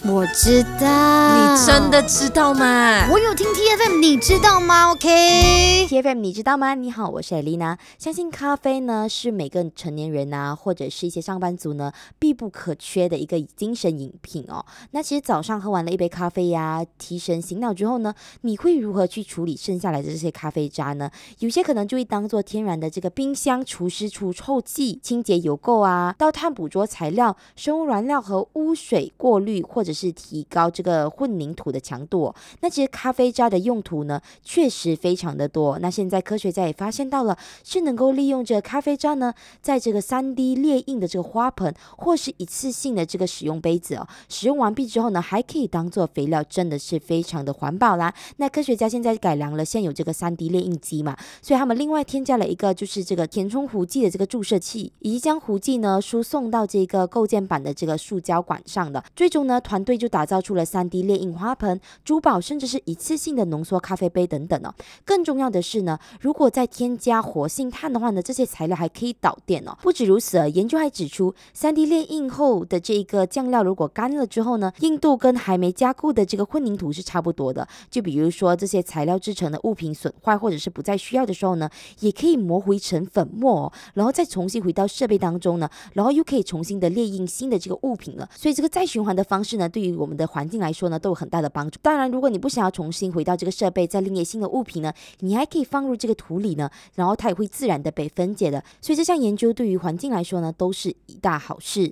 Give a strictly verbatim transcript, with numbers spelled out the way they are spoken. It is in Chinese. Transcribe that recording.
我知道。 你真的知道吗？ 我有听 T F M， 你知道吗 ？OK， T F M 你知道吗？你好，我是艾丽娜。相信咖啡呢是每个成年人啊，或者是一些上班族呢必不可缺的一个精神饮品哦。那其实早上喝完了一杯咖啡呀、啊，提神醒脑之后呢，你会如何去处理剩下来的这些咖啡渣呢？有些可能就会当做天然的这个冰箱除湿除臭剂、清洁油垢啊、倒碳捕捉材料、生物燃料和污水过滤，或者是提高这个混凝土的强度哦。那其实咖啡渣的用途呢，确实非常的多。那现在科学家也发现到了，是能够利用这个咖啡渣呢，在这个 三 D 列印的这个花盆，或是一次性的这个使用杯子哦，使用完毕之后呢，还可以当做肥料，真的是非常的环保啦。那科学家现在改良了现有这个 三 D 列印机嘛，所以他们另外添加了一个就是这个填充糊剂的这个注射器，以及将糊剂呢输送到这个构件板的这个塑胶管上的。最终呢，团队就打造出了 三 D 列印花盆、珠宝，甚至是一次性的浓缩咖啡杯等等哦。更重要的是呢，如果再添加活性炭的话呢，这些材料还可以导电哦。不止如此，研究还指出 三 D 列印后的这个酱料如果干了之后呢，硬度跟还没加固的这个混凝土是差不多的。就比如说这些材料制成的物品损坏或者是不再需要的时候呢，也可以磨回成粉末哦，然后再重新回到设备当中呢，然后又可以重新的列印新的这个物品了。所以这个再循环的方式呢，对于我们的环境来说呢，都有很大的帮助。当然，如果你不想要重新回到这个设备再另列新的物品呢，你还可以放入这个土里呢，然后它也会自然的被分解的。所以这项研究对于环境来说呢，都是一大好事。